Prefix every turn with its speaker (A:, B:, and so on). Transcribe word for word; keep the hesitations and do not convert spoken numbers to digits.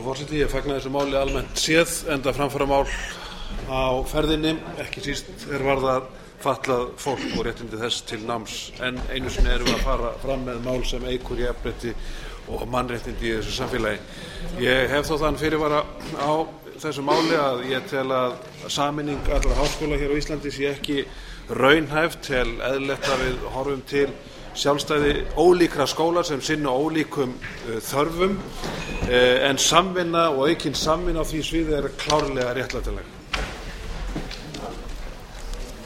A: forseti. Ég fagna þessu máli almennt séð, enda framfaramál á ferðinni, ekki síst er varðar fatlað fólk og réttindi þess til náms. En einu sinni erum við að fara fram með mál sem eykur jafnrétti og mannréttindi í þessu samfélagi. Ég hef þó þann fyrirvara á þessu máli að ég tel að sameining allra háskóla hér á Íslandi sé ekki raunhæf, tel eðlilegt að við horfum til sjálfstæði ólíkra skóla sem sinna ólíkum uh, þörfum uh, en samvinna og aukin samvinna á því sviði er klárlega réttlætanleg.